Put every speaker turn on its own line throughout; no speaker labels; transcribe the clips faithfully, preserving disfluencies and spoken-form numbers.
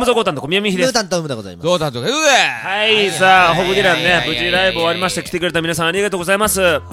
ムゾゴータンと小宮美秀です。
ムータンとムでございます。
どうだとかうえ
はい、さあホフディランね、無事ライブ終わりまして、来てくれた皆さんありがとうございます。はい、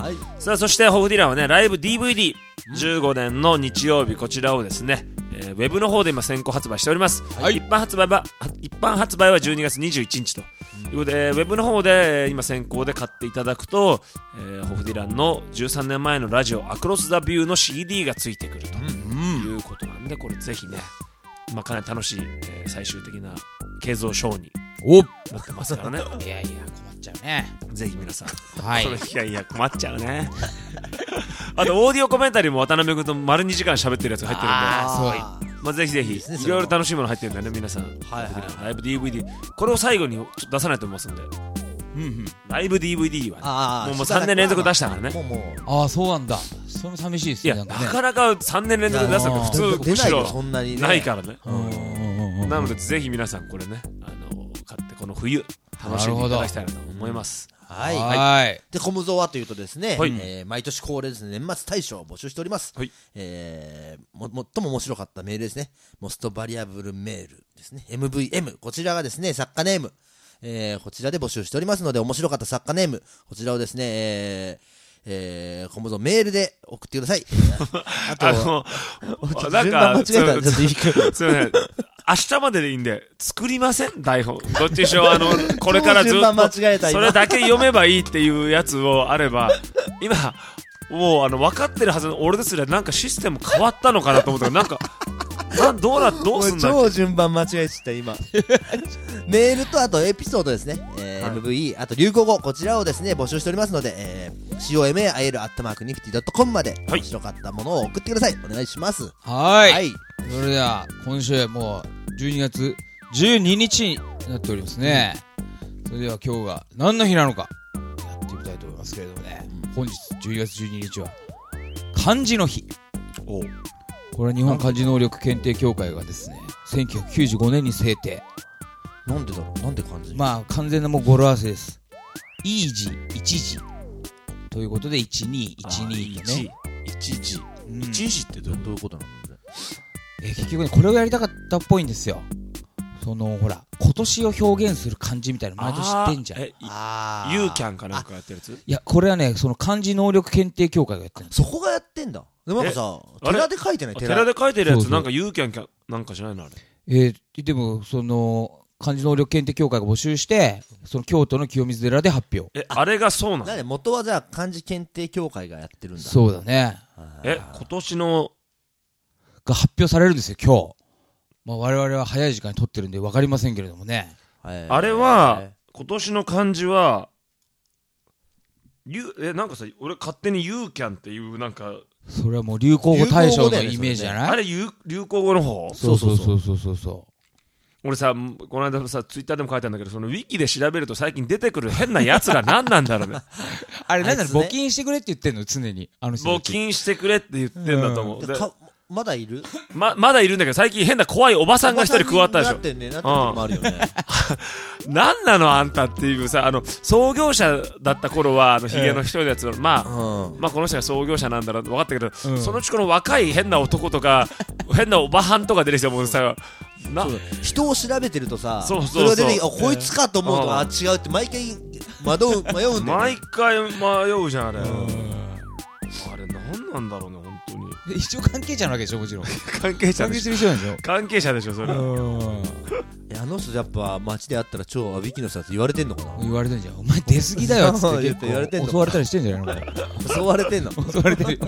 さあそしてホフディランはね、ライブ ディーブイディーじゅうごねんの日曜日、こちらをですね、えー、ウェブの方で今先行発売しております。はい、一般発売は一般発売はじゅうにがつにじゅういちにちということで、ウェブの方で今先行で買っていただくと、えー、ホフディランのじゅうさんねんまえのラジオアクロスザビューの シーディー がついてくるということなんで、これぜひね、まあ、かなり楽しい、えー、最終的な映像ショーになってますからね。
いやいや困っちゃうね。ぜひ皆さん、
はい、いやいや困っちゃうね。あとオーディオコメンタリーも渡辺君と丸にじかん喋ってるやつが入ってるんで、あ、そう、まあ、ぜひぜひいろいろ楽しいもの入ってるんでね、皆さん、はいはい、ライブ ディーブイディー これを最後にちょっと出さないと思いますんで、うんうん、ライブ ディーブイディー は、ね、もうもうさんねん連続出したからね。もうもうああそうなんだ。それも寂しいですね。いや、なかなかさんねん連続で出すの普通むしろないからね。なのでぜひ皆さんこれね、あの買ってこの冬楽しんでいただきたいなと思います。
はい、はい、でコムゾーはというとですね、はい、えー、毎年恒例ですね、年末大賞を募集しております。はい、えー、も最も面白かったメールですね、モストバリアブルメールですね、 エムブイエム、 こちらがですね作家ネーム、えー、こちらで募集しておりますので、面白かった作家ネームこちらをですね、えーえー、コムゾーメールで送ってください。あと、あの
なんか間違えた、ちょっといいか、すいません、明日まででいいんで作りません、台本。どっちにしろあのこれからずっとそれだけ読めばいいっていうやつをあれば、今もうあの分かってるはずの俺ですら、なんかシステム変わったのかなと思ったけど、なんかなどうなどうすんだっけ。
超順番間違えちゃった今。メールとあとエピソードですね、えーはい、エムブイ、あと流行語、こちらをですね募集しておりますので、えー、シーオーエムエーアイエル アットマークニフティードットコム まで面白かったものを送ってください。お願いします。
はい、はい、それでは今週もうじゅうにがつじゅうににちになっておりますね。それでは今日が何の日なのかやってみたいと思いますけれどもね、うん、本日じゅうにがつじゅうににちは漢字の日。お、これは日本漢字能力検定協会がですねせんきゅうひゃくきゅうじゅうごねんに制定。
なんでだろう、なんで漢字？
まあ完全なもう語呂合わせです。いい字一字ということでいちにいちにとね、
一字一字ってどういうことなの？
えー、結局ねこれをやりたかったっぽいんですよ。そのほら今年を表現する漢字みたいなの毎年知ってんじゃん。え
あユーキャンかなんかやってるやつ？
いやこれはねその漢字能力検定協会がやってるんです。
そこがやってんだ。でもなんかさ寺で書いてない？
寺, 寺で書いてるやつ、なんかユーキャンなんかじゃないのあれ。
えー、でもその漢字能力検定協会が募集して、その京都の清水寺で発表。
え、あれがそうなの？
なんで元はじゃあ漢字検定協会がやってるんだ。
そうだね。
え、今年の
が発表されるんですよ今日。まあ我々は早い時間に撮ってるんで分かりませんけれどもね。
あれは今年の漢字はゆえなんかさ、俺勝手にユーキャンっていうなんか。
それはもう流行語大賞のイメージじゃない？
あれ流行語の方？
そうそうそうそうそうそう。
俺さ、この間さツイッターでも書いたんだけど、そのウィキで調べると最近出てくる変なやつら何なんだろうね。
あれ何なの？募金してくれって言ってんの常に。あの人
募金してくれって言ってんだと思う。うん、
まだいる？
ままだいるんだけど、最近変な怖いおばさんが一人加わったでしょ。なってんね、なってるのもあるよね。なんなのあんたっていうさ、あの創業者だった頃はあのヒゲの一人のやつ、えー、まあ、うん、まあこの人が創業者なんだろうって分かったけど、うん、そのうちこの若い変な男とか変なおばはんとか出てきてもさ。な
人を調べてるとさ、
そうそうそう、
それが出てきて、あ、こいつかと思うと、えー、あ違うって毎回迷う、迷うんだよね。
毎回迷うじゃんあれ。あれ何なんだろうね本当に。
一応関係者なわけでしょもちろん。
関係者でしょ。
関係者でしょ。
関係者でしょそれ。
あの人やっぱ街で会ったら超あビキの人だって言われてんのかな。
言われてんじゃん。お前出過ぎだよっつって結構言われてんの。襲われたりしてんじゃないの？
襲われてんの。
襲われてる。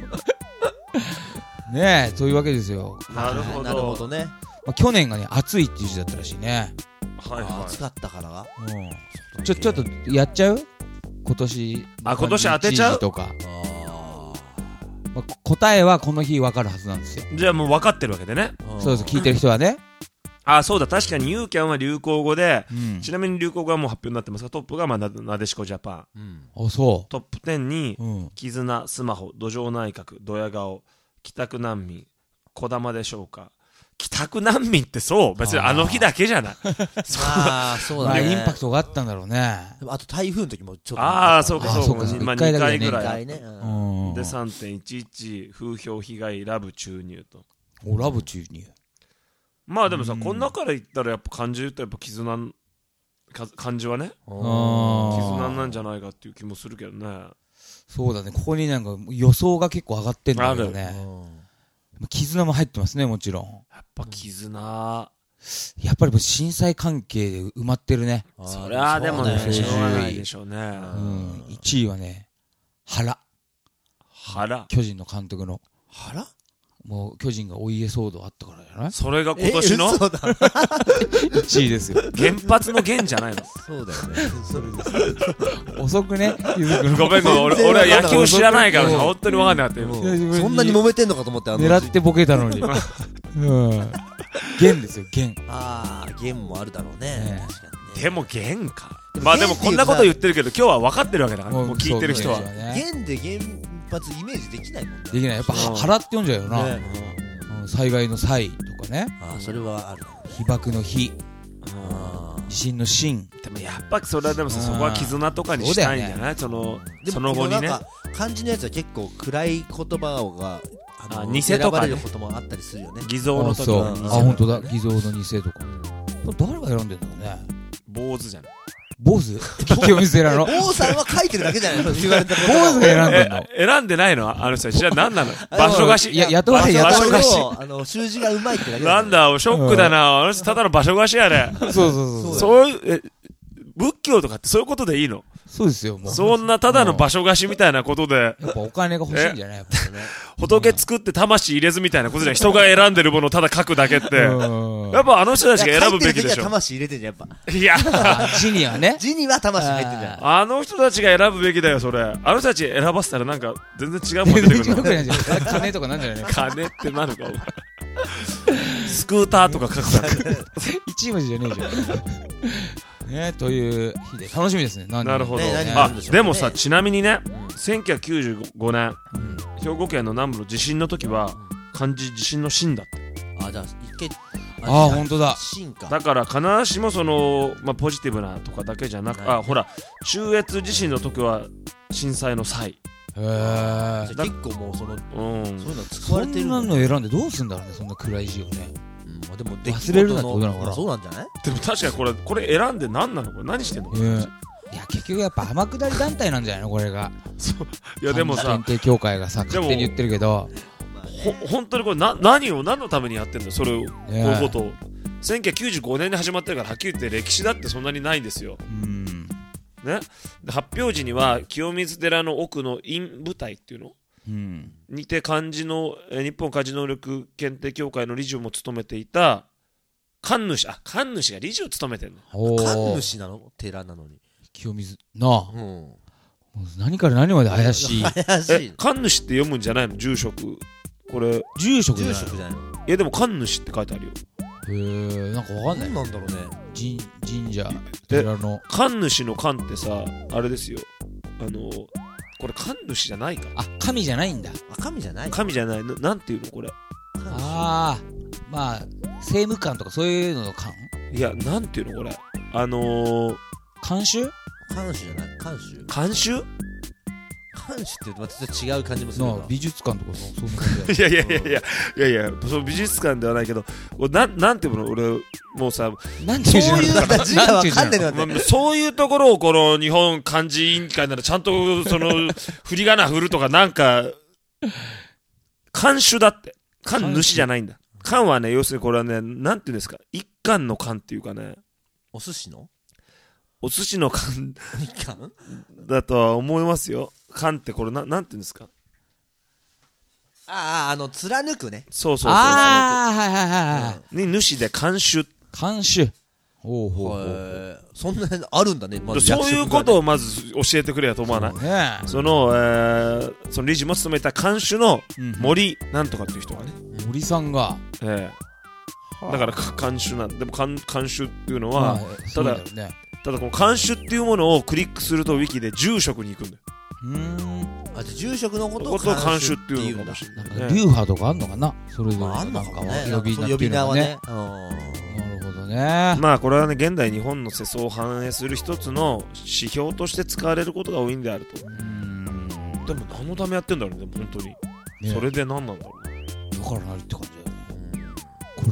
ねえそういうわけですよ。
なるほど。
なるほどね。
まあ、去年がね暑いっていう字だったらしいね。
はいはい、暑かったからが、
うん、ちょちょっとやっちゃう今年。
あ今年当てちゃう
とか。あ、まあ、答えはこの日分かるはずなんですよ。
じゃあもう分かってるわけでね。
そうです聞いてる人はね。
あそうだ確かにユーキャンは流行語で、うん、ちなみに流行語はもう発表になってますがトップがまあ な, なでしこジャパン、
うん、あそう
トップじゅうに、うん、絆スマホ土壌内閣ドヤ顔帰宅難民こだまでしょうか。帰宅難民ってそう別にあの日だけじゃない。
ああそうだね。
インパクトがあったんだろうね。
あと台風の時もちょっと
ああそうかそうか、まあ、にかいぐらい、
ね、
うん、で さんてんいちいち 風評被害ラブ注入と。
おラブ注入
まあでもさ、こん中から言ったらやっぱ漢字言ったらやっぱ絆か漢字はね
あー
絆なんじゃないかっていう気もするけどね。
そうだね、ここになんか予想が結構上がってんだけどね。絆も入ってますね、もちろん。
やっぱ絆、
やっぱりもう震災関係で埋まってるね。
そりゃでもね、しょうがないでしょうね。
うん。いちいはね、原。
原。
巨人の監督の。
原
もう巨人がお家騒動あったからじゃない？
それが今年の
いちいですよ。
原発の原じゃないの？
そうだよね。それです
遅くね、ゆずくん。
ごめんごめん、俺俺は野球知らないからさ、本当に分かんなかったよ。
そんなに揉めてんのかと思って、あの
狙ってボケたのに。うん。原ですよ、原。
ああ、原もあるだろうね。確かにね。
でも原か。まあでもこんなこと言ってるけど、今日は分かってるわけだから、もう聞いてる人は。
原で原発イメージできないもんね。
できない。やっぱ原って読んじゃうよな。災害の災とかね。
ああ、それはある。
被爆の被。地震の震。
でもやっぱそれはでもそこは絆とかにしたいんじゃない？そのその後にね。
漢字のやつは結構暗い言葉が
あ偽とか
選ばれることもあったりするよね。
偽造の時は偽。
あ、本当だ。偽造の偽とか。誰が選んでんだろうね。
坊主じゃない。
坊主清水寺の。
坊さんは書いてるだけじゃないの？言われたこと。
坊主が選んでんの？
選んでないの？あの人たち。じゃあ何なの？場所貸し。
いや、雇われ、
雇われ。場所
貸し。あの、習字がうまいってだけ。
なんだ、ショックだな。あの人ただの場所貸しやね。
そうそうそう。
そういう、え、仏教とかってそういうことでいいの？
そうですよ、もう。
そんなただの場所貸しみたいなことで。
やっぱお金が欲しいんじゃない？やっぱね。
仏作って魂入れずみたいなことじゃん。人が選んでるものをただ書くだけって。やっぱあの人たちが選ぶべきでしょ。
魂入れてんじゃん、やっぱ。
いや。
字にはね。
字には魂入ってんじゃん。
あの人たちが選ぶべきだよ、それ。あの人たち選ばせたらなんか全然違うもん出てくる。
全然違うくないじゃん。金とかなんじゃないの？
金ってなるか、お前。スクーターとか書くから。
一文字じゃねえじゃん。ね、という日で楽しみですね。
なるほど。
ね、
あ、でもさ、ちなみにね、せんきゅうひゃくきゅうじゅうごねん、兵庫県の南部の地震の時は漢字地震の震だって。
あ、じゃあ一回。
ああ、本当だ。
震か。
だから必ずしもそのまあポジティブなとかだけじゃなく、あ、ほら、中越地震の時は震災の際。
へえ。
結構もうその、
うん、
そういうの使われてる。
そんなの選んでどうすんだろうね、そんな暗い字をね。
でも
忘れるなってことなのかな。
そうなんじゃない？
でも確かにこれこれ選んで何なの？これ何してんの？
いや結局やっぱ天下り団体なんじゃないのこれが。
そういやでもさ、
検定協会がさ勝手に言ってるけど、
ほ本当にこれな何を何のためにやってんの？それをこういうことをせんきゅうひゃくきゅうじゅうごねんに始まってるから、はっきり言って歴史だってそんなにないんですよ。
うん
ね、発表時には清水寺の奥の院部隊っていうの。
うん、
にて漢字の日本漢字能力検定協会の理事をも務めていた神主、あ、神主が理事を務めてるの。
神主なの？寺なのに。
清水なあ、うん、もう何から何まで怪しい。
怪しい。
え、神主って読むんじゃないの？住職。これ
住職じゃない。
住職じゃないの？
いやでも神主って書いてあるよ。
へえ、なんかわかんない。
何なんだろうね。
神神社寺の
神主の神ってさ、あれですよ。あのこれ神主じゃないか。
あ、神じゃないんだ。
あ、神じゃない。
神じゃないの。なんていうのこれ。
ああ、まあ政務官とかそういうのの官？
いや、なんていうのこれ。あのー、
監修？
監修じゃない？監修？
監修？
監修ってまた違う感じもするな。
美術館とかそんな感
じ。いやいやいやいやいやいや、その美術館ではないけど、ななんていうの俺もうさ、
なんていう
そういう字がわかんないの
だって。そういうところをこの日本漢字委員会ならちゃんとその振り仮名振るとかなんか監修だって。官主じゃないんだ。官はね、要するにこれはね、なんていうんですか、一貫の官っていうかね、
お寿司の
お寿司の官
一貫
だとは思いますよ。官ってこれな、なんていうんですか。
ああ、あの貫くね。
そうそうそうそう。
ああ、はいはいはいはい。
に主で監修。
監修。ほうほうほう。
そんなあるんだね。
まずそういうことをまず教えてくれやと思わない。
ね、
その、えー、その理事も務めた監修の森なんとかっていう人がね。
森さんが。
ええー。だから監修なんでも監修っていうのは、ただ、ね、ただこの監修っていうものをクリックするとウィキで住職に行くんだよ。
うーん。
あ、じゃ住職のことを
監修っていうのかもしれない。
流派とかあんのかな。それぞれ
あんのかね。
呼び名っていうのはね。なるほどね。
まあこれはね、現代日本の世相を反映する一つの指標として使われることが多いんであると。うーん。でも何のためやってんだろうね、本当に。それで何なんだろうね。
だから何って感じだよね。これに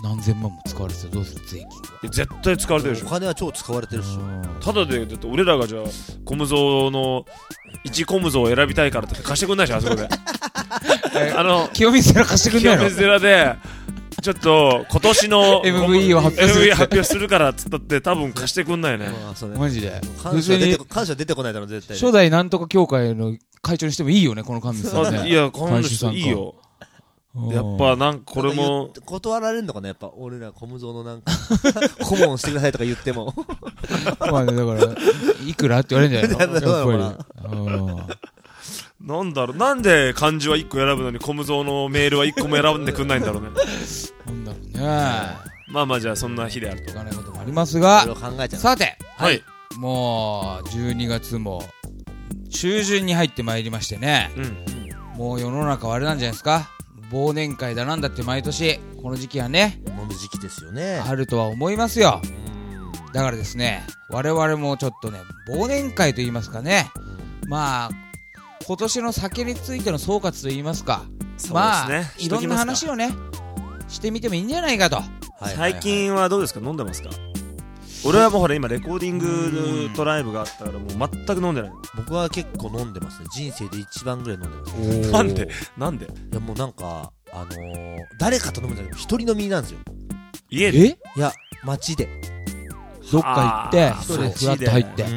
何千万も使われてたらどうする税金が。
絶対使われてるでしょ。
お金は超使われてるし。
ただでだって俺らがじゃあコムゾーのいちコムゾーを選びたいからって貸してくんないでしょあそこであの
清水寺貸してくんないの。
清水寺でちょっと今年の
エムブイイー を発表する
エムブイイー 発表するからっつったって多分貸してくんないね。
マジで
感謝出て感謝出てこないだろ絶対。
初代なんとか協会の会長にしてもいいよねこの神主さんね。
いやこの人いいよ。やっぱなんかこれも
断られるのかなやっぱ俺らコムゾーのなんか顧問してくださいとか言っても
まあねだからいくらって言われるんじゃないのやっぱり。
なんだろうなんで漢字はいっこ選ぶのにコムゾーのメールはいっこも選んでくんないんだろうね。
なんだろうね。
まあまあじゃあそんな日であると。
お金こともありますが、さて、
はい、
もうじゅうにがつも中旬に入ってまいりましてね、うん、もう世の中はあれなんじゃないですか。忘年会だなんだって毎年この時期はね
飲む時期ですよね。
あるとは思いますよ。だからですね我々もちょっとね忘年会と言いますかね、まあ今年の酒についての総括と言いますか、まあいろんな話をねしてみてもいいんじゃないかと。
最近はどうですか飲んでますか。俺はもうほら今レコーディングとライブがあったからもう全く飲んでない。
僕は結構飲んでますね。人生で一番ぐらい飲んでます。
なんでなんで。
いやもうなんかあのー、誰かと飲むんじゃなくて一人飲みなんですよ。
家で。
え
いや街で
どっか行って一人でフラッと入って、うん、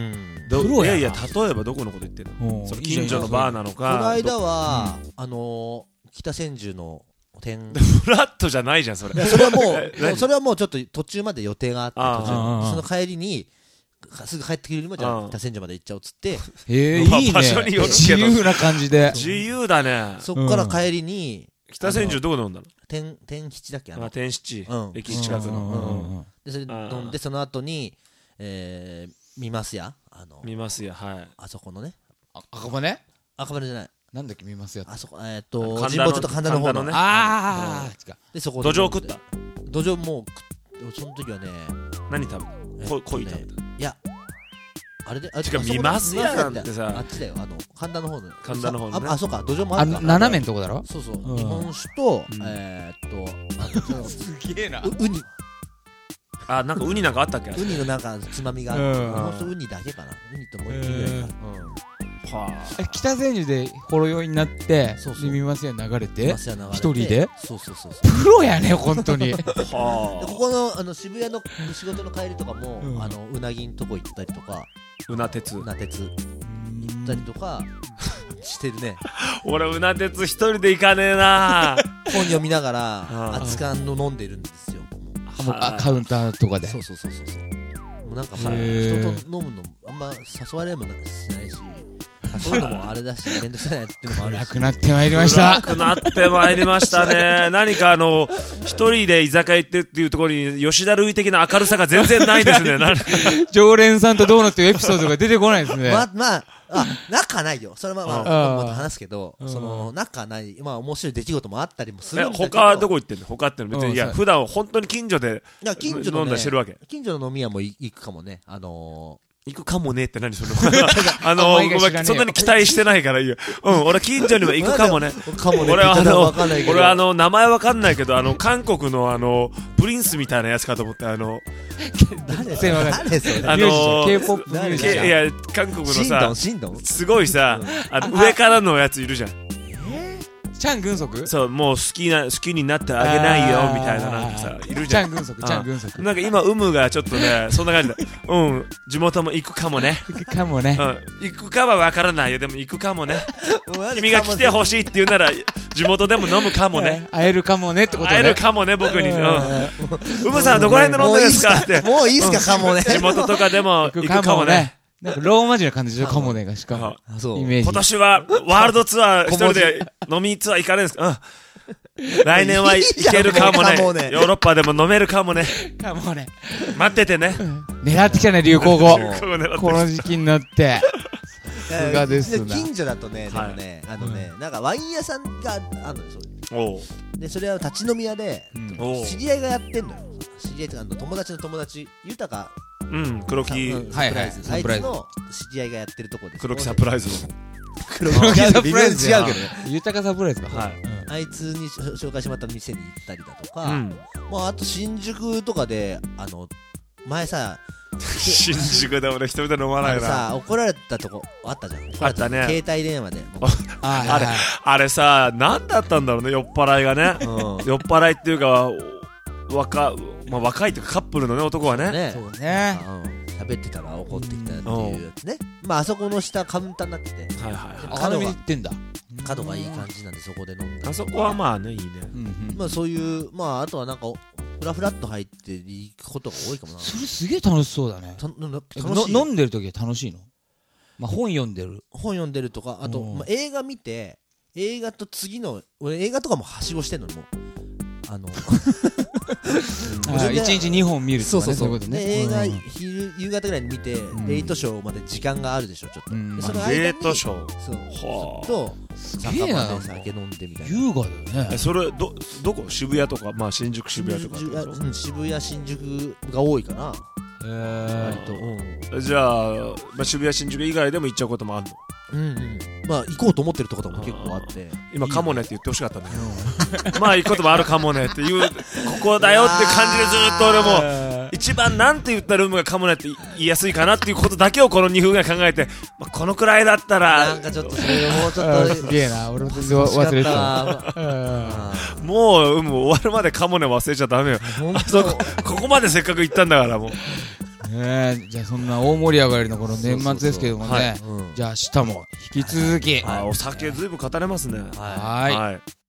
いやいや例えばどこのこと言ってるの。その近所のバーなのか。
この間は、うん、あのー、北千住の店
フラットじゃないじゃんそれ。
それはもうそれはもうちょっと途中まで予定があって途中その帰りにすぐ帰ってくるよりもじゃあ北千住まで行っちゃおうっつって。
ええいいね。自由な感じで。
自由だね。
そっから帰りに
北千住どこで飲んだの。
天天七だっけ。あ
天七駅近くの。
でそれ飲んでその後にえ見ますやあの
見ますやはい
あそこのね
赤羽
赤羽じゃない
なんだっけ見ますや
あそこえっと神保町と神田の方のね。
ああ
でそこ
土壌食った。
土壌もうその時はね
何食べた。鯉食べた。い
やあれであ
違う見ますやなんてさ
あっちだよあの神田の方の
神田の方のね。
あそうか土壌もあるか。
斜めのとこだろ。
そうそう日本酒とえっと
すげえな
ウニ。
あなんかウニなんかあったっけ。
ウニのなんかつまみがある。ほんとウニだけかな。ウニともう一品ぐらいか。
北千住でほろ酔いになって見ますや流れて一人で。
そうそうそう
プロやね本当に。
ここのあの渋谷の仕事の帰りとかもあのうなぎんとこ行ったりとか。
うな鉄
うな鉄行ったりとかしてるね。
俺うな鉄一人で行かねえな。
本読みながら熱燗の飲んでるんですよ。
あカウンターとかで。
そうそうそうそうそう。もうなんか人と飲むのあんま誘われもしないし。そういうのもあれだし、めんどくさいなっていうのもあるし。
暗くなってまいりました。
暗くなってまいりましたね。何かあの、一人で居酒屋行ってっていうところに、吉田類的な明るさが全然ないですね。
常連さんとどうのっていうエピソードが出てこないですね。
ま、まあ、あ、仲ないよ。それはまあ、まあ、また話すけど、その、仲ない、まあ面白い出来事もあったりもするんだけど。
他はどこ行ってんの？他っての別に、いや、普段本当に近所で
近所の、ね、
飲んだりしてるわけ。
近所の飲み屋も行くかもね。あのー、
行くかもねって何そのあのごめんそんなに期待してないからいいよ。うん俺近所には行くかもね。
かもね。
俺はあの俺はあの名前わかんないけどあの韓国のあのプリンスみたいなやつかと思ってあの
誰それ誰それ
あの
K-ポップ ミュージシャン。
いや韓国のさ
シンドン
すごいさあの上からのやついるじゃん。
チャン・グンソク。
そうもう好きな好きになってあげないよみたいななんかさいるじゃん。
チャン・グンソクチャン・グンソク。
なんか今有無がちょっとねそんな感じでうん地元も行くかもね。
行くかもね。
うん行くかはわからないよでも行くかもね。君が来てほしいって言うなら地元でも飲むかもね。
会えるかもねってことね。
会えるかもね僕に。うん有無さんはどこら辺で飲んでるんですかって。
もういいっすかかもね。
地元とかでも行くかもね。
なんかローマ字な感じでしょカモネがしかもイメージ。
今年はワールドツアー一人で飲みツアー行かれるんですか。来年は行けるかもね。ヨーロッパでも飲めるかもね。
かもね。
待っててね。
狙ってきたね流行語。この時期になって。さすがですな。
近所だとねでもねあのねなんかワイン屋さんがあるのよ。でそれは立ち飲み屋で知り合いがやってんのよ。知り合いとか友達の友達豊か
うん黒木
サプライズあいつの知り合いがやってるとこです。
黒木サプライズの
黒木サプライズ違うけどね。
豊かサプライズか。
はい
あいつに紹介してもらった店に行ったりだとか、
うん
まあ、あと新宿とかであの前さ
新宿で俺一人で飲ま
あれ
ないな。
さ怒られたとこあったじゃん。
あったね
携帯電話で
あれあれさ何だったんだろうね、酔っ払いがね、うん、酔っ払いっていうか若、まあ、若いっていうかカップルのね男はね
ね
そうね
喋ってたら怒ってきたっていうやつね。まああそこの下カウンターになってて、
はいはいはい、
角見に行ってんだ。
角がいい感じなんでそこで飲んで、
あそこはまあねいいね、
うんうん、
まあそういうまああとはなんかフラフラっと入っていくことが多いかもな。
それすげえ楽しそうだね。
た楽しい。
飲んでる時は楽しいの？まあ本読んでる
本読んでるとかあと、まあ、映画見て映画と次の俺映画とかもはしごしてんのにもうあの
いちにちにほん見るとかね。
そうそうそう、
そういうことね。
で映画、
うん、
昼夕方ぐらいに見て、うん、レイトショーまで時間があるでしょちょっと、うん、
その間にレイトショー
そう
はあ
と酒場で酒飲んでみたいな。
優雅だよね。
それどどこ渋谷とかまあ新宿渋谷とか
渋谷、うん、渋谷新宿が多いかな。
へー
割と、うん、
じゃあ、まあ、渋谷新宿以外でも行っちゃうこともあるの？
うんうん、まあ行こうと思ってるところも結構あって
今カモネって言ってほしかったんだけどまあ行くこともあるかもねっていうここだよって感じでずっと俺も一番なんて言ったらルームがカモネって言いやすいかなっていうことだけをこのにふんぐらい考えて、まあ、このくらいだったら
なんかちょっとそれもうちょっと
すげえな俺も全然忘れてた
もう、うん、終わるまでカモネ忘れちゃダメよあそこここまでせっかく行ったんだからもう
ねえ、じゃあそんな大盛り上がりのこの年末ですけどもね、じゃあ明日も引き続き、
はい、お酒ずいぶん語れますね。
はい、はい。